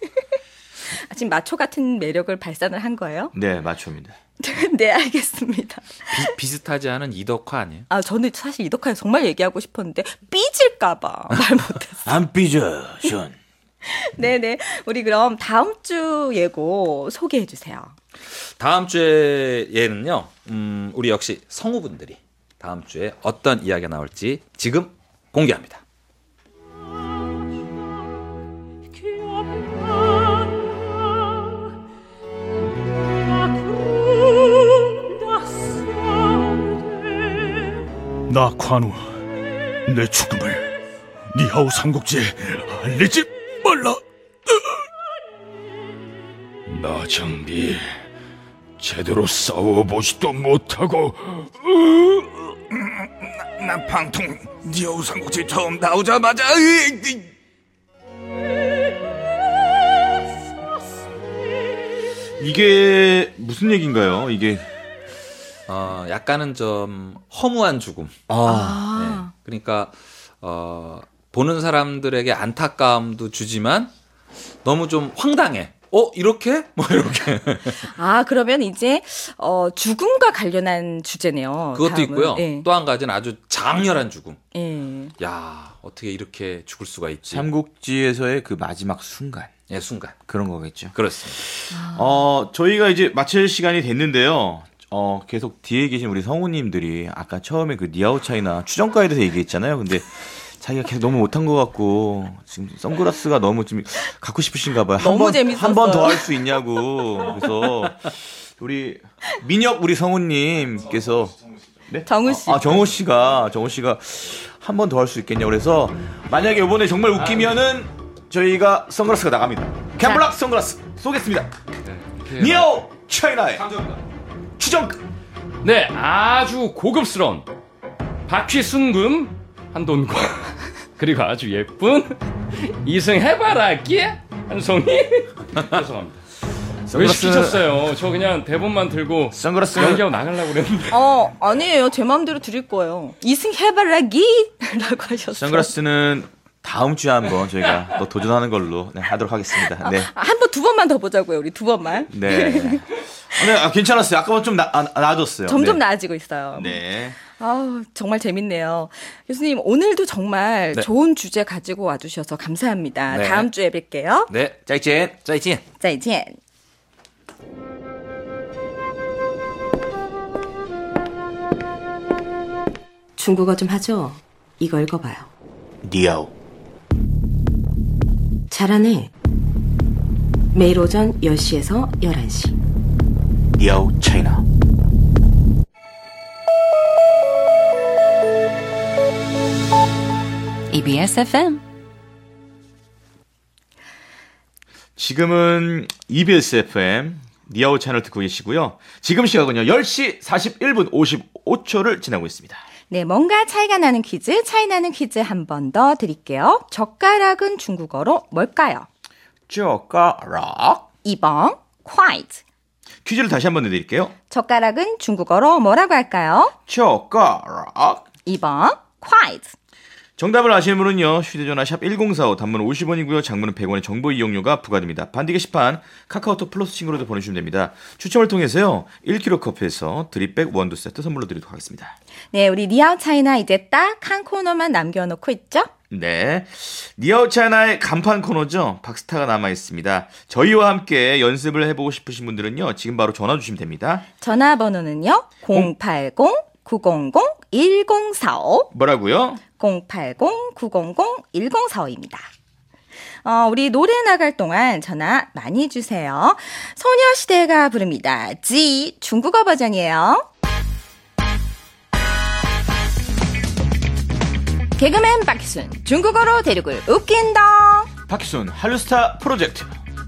아, 지금 마초 같은 매력을 발산을 한 거예요? 네, 마초입니다. 네, 알겠습니다. 비, 비슷하지 않은 이덕화 아니에요? 아, 저는 사실 이덕화에 정말 얘기하고 싶었는데, 삐질까봐 말 못했어요. 안 삐져요, 전. 네네. 우리 그럼 다음 주 예고 소개해 주세요. 다음 주에 예는요, 음, 우리 역시 성우분들이 다음 주에 어떤 이야기가 나올지 지금 공개합니다. 나 관우, 내 죽음을 니하오 삼국지에 알리지 말라. 나 장비 제대로 싸워보지도 못하고 나 방통 니하오 삼국지 처음 나오자마자 이게 무슨 얘기인가요? 이게 어, 약간은 좀 허무한 죽음. 아, 네. 그러니까 어, 보는 사람들에게 안타까움도 주지만 너무 좀 황당해. 어 이렇게? 뭐 이렇게. 아, 그러면 이제, 어, 죽음과 관련한 주제네요. 그것도 다음은. 있고요. 예. 또 한 가지는 아주 장렬한 죽음. 예. 야 어떻게 이렇게 죽을 수가 있지? 삼국지에서의 그 마지막 순간 예, 순간. 그런 거겠죠. 그렇습니다. 어, 저희가 이제 마칠 시간이 됐는데요. 어, 계속 뒤에 계신 우리 성우님들이 아까 처음에 그 니아오 차이나 추정가에 대해서 얘기했잖아요. 근데 자기가 계속 너무 못한 것 같고 지금 선글라스가 너무 좀 갖고 싶으신가 봐요. 너무 재밌었어요. 한 번 더 할 수 있냐고. 그래서 우리 민혁 우리 성우님께서 네? 정우 씨. 아, 정호 씨가 정호 씨가 한 번 더 할 수 있겠냐고 그래서 만약에 이번에 정말 웃기면은 저희가 선글라스가 나갑니다. 캠블락 선글라스 쏘겠습니다. 니아오 차이나의 추정. 네, 아주 고급스러운 박쥐순금 한 돈과 그리고 아주 예쁜 이승해바라기 한 송이. 죄송합니다. 왜 시키셨어요? 저 그냥 대본만 들고 선글라스 연기하고 나가려고 그랬는데. 어, 아니에요. 제 마음대로 드릴 거예요. 이승 해바라기! 라고 하셨어요. 선글라스는 다음 주에 한번 저희가 또 도전하는 걸로 네, 하도록 하겠습니다. 네. 아, 한 번, 두 번만 더 보자고요. 우리 두 번만. 네. 네, 아, 괜찮았어요. 아까보다 좀 나, 아, 나아졌어요. 점점 네. 나아지고 있어요. 네. 아, 정말 재밌네요. 교수님, 오늘도 정말 네. 좋은 주제 가지고 와주셔서 감사합니다. 네. 다음 주에 뵐게요. 네, 짜이젠, 짜이젠. 再见. 중국어 좀 하죠? 이거 읽어봐요. 니아오. 잘하네. 매일 오전 열 시에서 열한 시. 니아오 차이나. 이비에스 에프엠. 지금은 이비에스 에프엠 니아오 채널 듣고 계시고요. 지금 시각은요 열 시 사십일 분 오십오 초를 지나고 있습니다. 네, 뭔가 차이가 나는 퀴즈, 차이 나는 퀴즈 한 번 더 드릴게요. 젓가락은 중국어로 뭘까요? 젓가락. 이 번, quite. 퀴즈를 다시 한번 내드릴게요. 젓가락은 중국어로 뭐라고 할까요? 젓가락. 이 번, quite. 정답을 아시는 분은요. 휴대전화 샵 일공사오 단문은 오십 원이고요. 장문은 백 원의 정보 이용료가 부과됩니다. 반디 게시판 카카오톡 플러스 친구로도 보내주시면 됩니다. 추첨을 통해서요. 일 킬로그램 커피에서 드립백 원두 세트 선물로 드리도록 하겠습니다. 네, 우리 니아오 차이나 이제 딱 한 코너만 남겨놓고 있죠? 네. 니아오 차이나의 간판 코너죠. 박스타가 남아있습니다. 저희와 함께 연습을 해보고 싶으신 분들은요. 지금 바로 전화 주시면 됩니다. 전화번호는요. 공팔공 구공공 일공사오. 뭐라고요? 공팔공 구공공 일공사오입니다. 어, 우리 노래 나갈 동안 전화 많이 주세요. 소녀시대가 부릅니다. 지 중국어 버전이에요. 개그맨 박희순 중국어로 대륙을 웃긴다. 박희순 한류스타 프로젝트.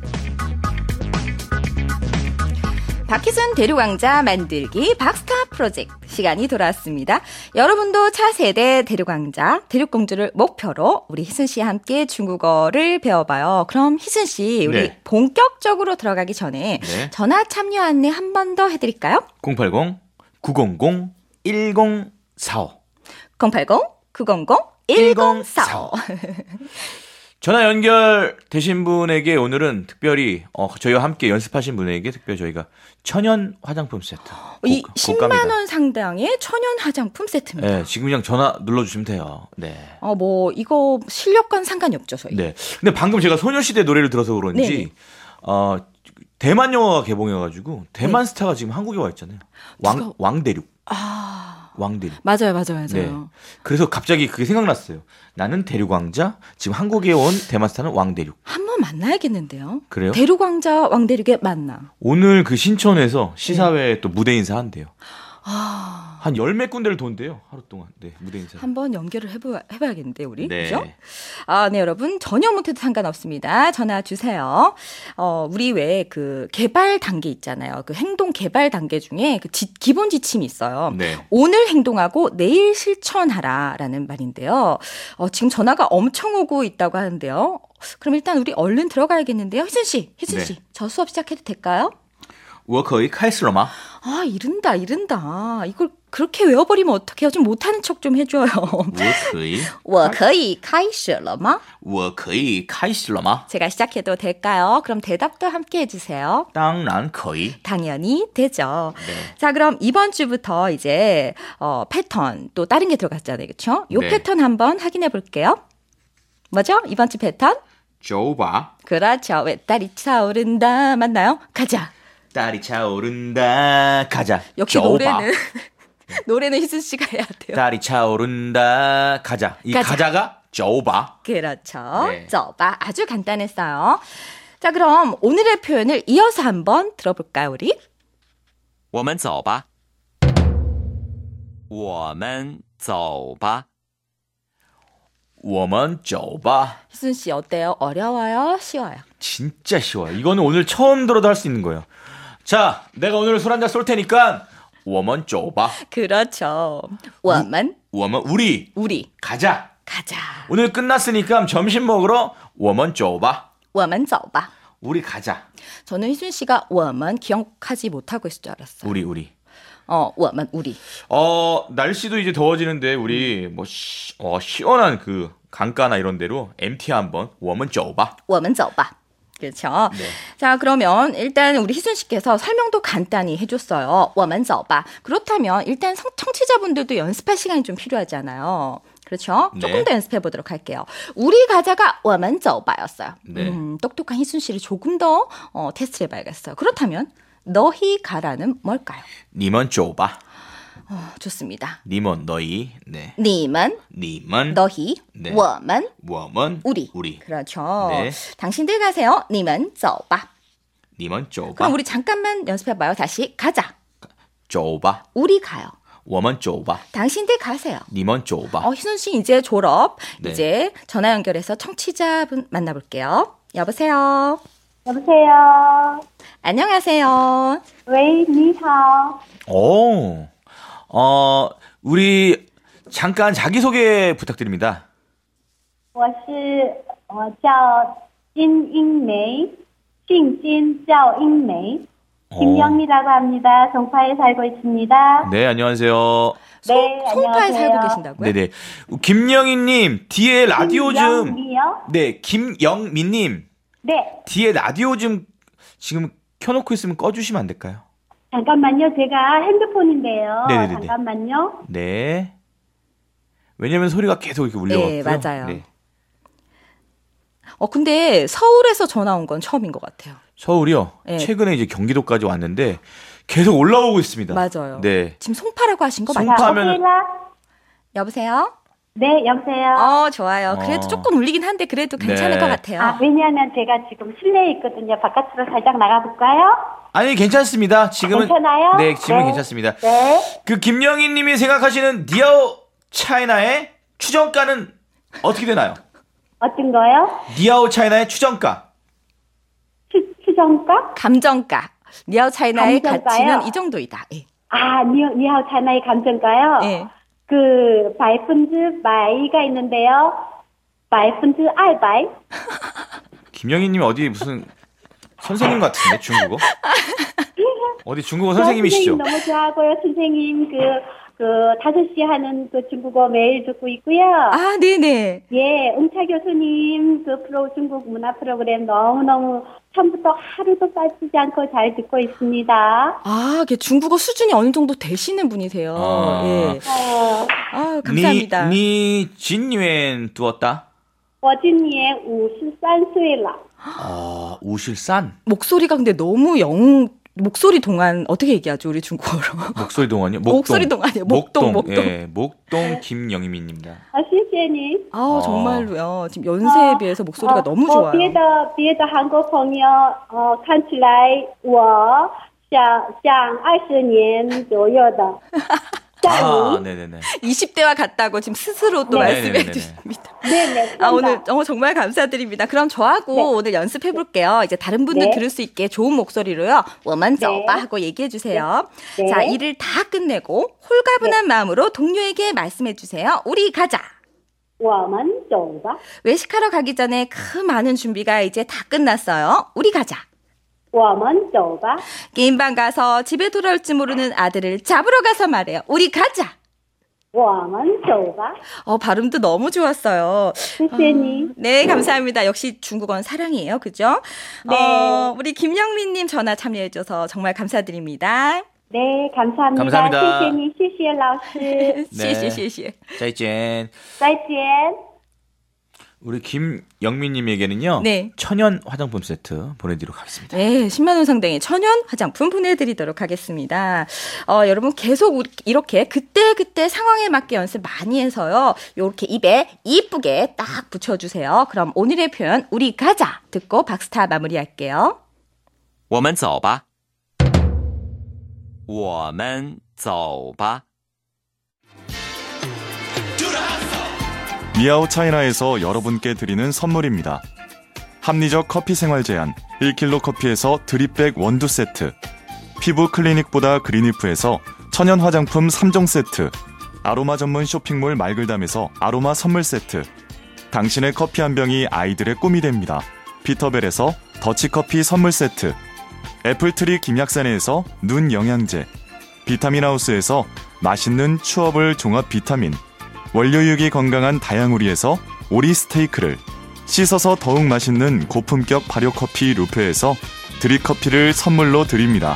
박희순 대륙왕자 만들기 박스타 프로젝트 시간이 돌아왔습니다. 여러분도 차세대 대륙왕자, 대륙공주를 목표로 우리 희순 씨와 함께 중국어를 배워봐요. 그럼 희순 씨, 우리 네. 본격적으로 들어가기 전에 네. 전화 참여 안내 한 번 더 해드릴까요? 공팔공 구공공 일공사오. 공팔공 구공공 일공사오. 전화 연결되신 분에게 오늘은 특별히 어, 저희와 함께 연습하신 분에게 특별히 저희가 천연 화장품 세트. 이 고- 십만 고가입니다. 원 상당의 천연 화장품 세트입니다. 네, 지금 그냥 전화 눌러주시면 돼요. 네. 어, 뭐 이거 실력과는 상관이 없죠, 저희. 네. 근데 방금 제가 소녀시대 노래를 들어서 그런지 네네. 어, 대만 영화가 개봉해가지고 대만 네. 스타가 지금 한국에 와 있잖아요. 왕 누가- 왕대륙. 아, 왕대륙. 맞아요, 맞아요, 맞아요. 네. 그래서 갑자기 그게 생각났어요. 나는 대륙왕자, 지금 한국에 온 대만 스타는 왕대륙. 한번 만나야겠는데요. 그래요? 대륙왕자 왕대륙의 만남. 오늘 그 신촌에서 시사회 또 무대 인사 한대요. 아, 한 열 몇 군데를 돈대요. 하루 동안. 네, 무대 인사. 한번 연결을 해봐, 해봐야겠는데 우리. 네. 그죠? 아, 네, 여러분 전혀 못해도 상관없습니다. 전화 주세요. 어, 우리 왜 그 개발 단계 있잖아요. 그 행동 개발 단계 중에 그 지, 기본 지침이 있어요. 네. 오늘 행동하고 내일 실천하라라는 말인데요. 어, 지금 전화가 엄청 오고 있다고 하는데요. 그럼 일단 우리 얼른 들어가야겠는데요. 희순 씨, 희순 네. 씨, 저 수업 시작해도 될까요? 我可以开始了吗? 아, 이른다, 이른다. 이걸 그렇게 외워버리면 어떡해요? 좀 못하는 척 좀 해줘요. 我可以我可以开始了吗? 我可以开始了吗? 제가 시작해도 될까요? 그럼 대답도 함께 해주세요. 当然可以. 당연히 되죠. 네. 자, 그럼 이번 주부터 이제 어, 패턴 또 다른 게 들어갔잖아요, 그렇죠? 요 네. 패턴 한번 확인해 볼게요. 뭐죠? 이번 주 패턴? 走吧. 그렇죠. 왜 딸이 차오른다 맞나요? 가자. 딸이 차오른다. 가자. 역시 走吧. 노래는 노래는 희순 씨가 해야 돼요. 딸이 차오른다. 가자. 이 가자. 가자가 走吧. 그렇죠. 네. 저봐 아주 간단했어요. 자, 그럼 오늘의 표현을 이어서 한번 들어볼까요, 우리? 我们走吧。我们走吧。 我们走吧. 희순 씨 어때요? 어려워요? 쉬워요? 진짜 쉬워요. 이거는 오늘 처음 들어도 할 수 있는 거예요. 자, 내가 오늘 술 한잔 쏠 테니까 我们走吧. 그렇죠. 我们我们 우리 우리 가자. 가자. 오늘 끝났으니까 점심 먹으러 我们走吧. 我们走吧. 우리 가자. 저는 희순 씨가 我们 기억하지 못하고 있을 줄 알았어요. 우리 우리. 어, 我们 우리. 어, 날씨도 이제 더워지는데 우리 뭐 시, 어, 시원한 그 강가나 이런 데로 엠티 한번 我们走吧. 我们走吧. 그렇죠. 네. 자, 그러면 일단 우리 희순 씨께서 설명도 간단히 해줬어요. 我们走吧. 그렇다면 일단 성- 청취자분들도 연습할 시간이 좀 필요하잖아요. 그렇죠? 네. 조금 더 연습해 보도록 할게요. 우리 가자가 我们走吧였어요. 네. 음, 똑똑한 희순 씨를 조금 더 어, 테스트 해봐야겠어요. 그렇다면 너희 가라는 뭘까요? 你们走吧. 어, 좋습니다. 你们 너희. 네. 你们你们 너희, 네. 我们我们 우리. 우리. 그렇죠. 네. 당신들 가세요. 你们走吧. 你们走吧. 그럼 우리 잠깐만 연습해봐요. 다시 가자. 走吧. 우리 가요. 我们走吧. 당신들 가세요. 你们走吧. 어, 희순 씨 이제 졸업. 네. 이제 전화 연결해서 청취자분 만나볼게요. 여보세요. 여보세요. 안녕하세요. 웨이, 니하오. 오. 어, 우리 잠깐 자기소개 부탁드립니다. 我是我叫金英梅, 칭진叫英梅. 김영미라고 합니다. 송파에 살고 있습니다. 네, 안녕하세요. 네, 송파에 안녕하세요. 살고 계신다고요? 네네. 김영희님, 뒤에 라디오 좀. 김영미요? 네, 김영미님. 네, 뒤에 라디오 좀 지금 켜놓고 있으면 꺼주시면 안 될까요? 잠깐만요. 제가 핸드폰인데요. 네네네네. 잠깐만요. 네. 왜냐면 소리가 계속 이렇게 울려갖고요. 네, 맞아요. 네. 어, 근데 서울에서 전화 온 건 처음인 것 같아요. 서울이요? 네. 최근에 이제 경기도까지 왔는데 계속 올라오고 있습니다. 맞아요. 네. 지금 송파라고 하신 거 송파 맞죠? 하면은- 오케이라? 여보세요? 네, 여보세요. 어, 좋아요. 그래도 어. 조금 울리긴 한데 그래도 괜찮을 네. 것 같아요. 아, 왜냐하면 제가 지금 실내에 있거든요. 바깥으로 살짝 나가볼까요? 아니, 괜찮습니다. 지금은. 괜찮아요? 네, 지금은 네. 괜찮습니다. 네. 그 김영희 님이 생각하시는 니아오 차이나의 추정가는 어떻게 되나요? 어떤 거요? 니아오 차이나의 추정가. 추, 추정가? 감정가. 니아오 차이나의 감정가요? 가치는 이 정도이다. 예. 아, 니, 니하오 차나의 감정가요? 예. 그, 바이픈즈 바이가 있는데요. 바이픈즈 알바이? 김영희 님이 어디 무슨 선생님 같은데, 중국어? 어디 중국어 선생님이시죠? 선생님 너무 좋아하고요. 선생님, 그, 그, 다섯 시 하는 그 중국어 매일 듣고 있고요. 아, 네네. 예, 응차 교수님 그 프로, 중국 문화 프로그램 너무너무 처음부터 하루도 빠지지 않고 잘 듣고 있습니다. 아, 이게 중국어 수준이 어느 정도 되시는 분이세요. 아. 예. 어, 아, 감사합니다. 니, 니 진유엔 두었다? 我今年五十三岁了. 아, 우실산? 목소리가 근데 너무 영, 목소리 동안 어떻게 얘기하죠, 우리 중국어로? 목소리 동안요? 목동. 목소리 동안이요. 목동, 목동. 예, 목동 김영희입니다. 아, 谢谢你. 아, 정말로요. 지금 연세에 비해서 목소리가 너무 我 좋아요. 别的别的韩国朋友呃看起来我像像二十年左右的 아, 네네네. 이십 대와 같다고 지금 스스로 또 네. 말씀해 네네네네. 주십니다. 네네. 아, 오늘 어, 정말 감사드립니다. 그럼 저하고 네. 오늘 연습해 볼게요. 이제 다른 분들 네. 들을 수 있게 좋은 목소리로요. 我们走吧 네. 하고 얘기해 주세요. 네. 자, 일을 다 끝내고 홀가분한 마음으로 동료에게 말씀해 주세요. 우리 가자. 我们走吧. 외식하러 가기 전에 그 많은 준비가 이제 다 끝났어요. 우리 가자. 我们走吧. 게임방 가서 집에 돌아올지 모르는 아들을 잡으러 가서 말해요. 우리 가자. 我们走吧. 어, 발음도 너무 좋았어요. 谢谢你. 네, 감사합니다. 역시 중국어는 사랑이에요. 그죠? 네. 어, 우리 김영민님 전화 참여해줘서 정말 감사드립니다. 네, 감사합니다. 감사합니다. 谢谢你,谢谢老师. 시시, 시시. 짜이젠. 再见. 우리 김영민님에게는요. 네. 천연 화장품 세트 보내드리도록 하겠습니다. 네, 십만 원 상당의 천연 화장품 보내드리도록 하겠습니다. 어, 여러분 계속 우리 이렇게 그때그때 상황에 맞게 연습 많이 해서요. 이렇게 입에 이쁘게 딱 붙여주세요. 그럼 오늘의 표현 우리 가자 듣고 박스타 마무리할게요. 我们走吧。我们走吧。 니아오 차이나에서 여러분께 드리는 선물입니다. 합리적 커피 생활 제한 일 킬로그램 커피에서 드립백 원두 세트, 피부 클리닉보다 그린리프에서 천연 화장품 삼 종 세트, 아로마 전문 쇼핑몰 말글담에서 아로마 선물 세트, 당신의 커피 한 병이 아이들의 꿈이 됩니다. 피터벨에서 더치커피 선물 세트, 애플트리 김약산에서 눈 영양제, 비타민하우스에서 맛있는 추어블 종합 비타민, 원료육이 건강한 다양오리에서 오리 스테이크를, 씻어서 더욱 맛있는 고품격 발효커피 루페에서 드립커피를 선물로 드립니다.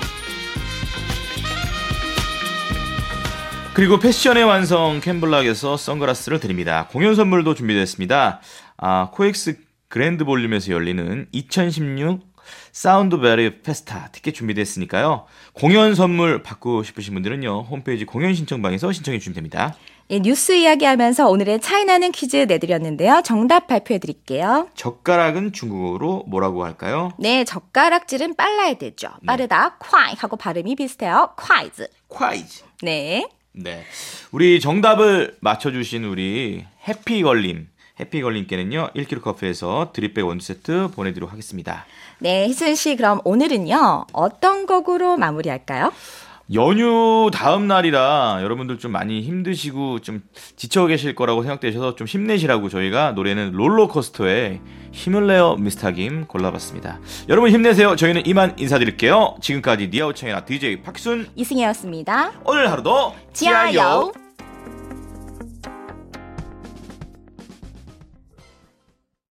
그리고 패션의 완성 캠블락에서 선글라스를 드립니다. 공연 선물도 준비됐습니다. 아, 코엑스 그랜드 볼륨에서 열리는 이천십육 사운드 베리 페스타 티켓 준비됐으니까요. 공연 선물 받고 싶으신 분들은요. 홈페이지 공연 신청방에서 신청해 주시면 됩니다. 예, 뉴스 이야기하면서 오늘의 차이나는 퀴즈 내드렸는데요. 정답 발표해 드릴게요. 젓가락은 중국어로 뭐라고 할까요? 네, 젓가락질은 빨라야 되죠. 빠르다, 콰이 하고 발음이 비슷해요. 콰이즈. 콰이즈. 네. 네. 우리 정답을 맞춰주신 우리 해피걸림. 해피걸림께는요, 일 킬로그램 커피에서 드립백 원두 세트 보내드리도록 하겠습니다. 네, 희순 씨, 그럼 오늘은요, 어떤 곡으로 마무리할까요? 연휴 다음 날이라 여러분들 좀 많이 힘드시고 좀 지쳐 계실 거라고 생각되셔서 좀 힘내시라고 저희가 노래는 롤러코스터의 힘을 내어 미스터 김 골라봤습니다. 여러분 힘내세요. 저희는 이만 인사드릴게요. 지금까지 니아오창이나 디제이 박순 이승혜였습니다. 오늘 하루도 지아요.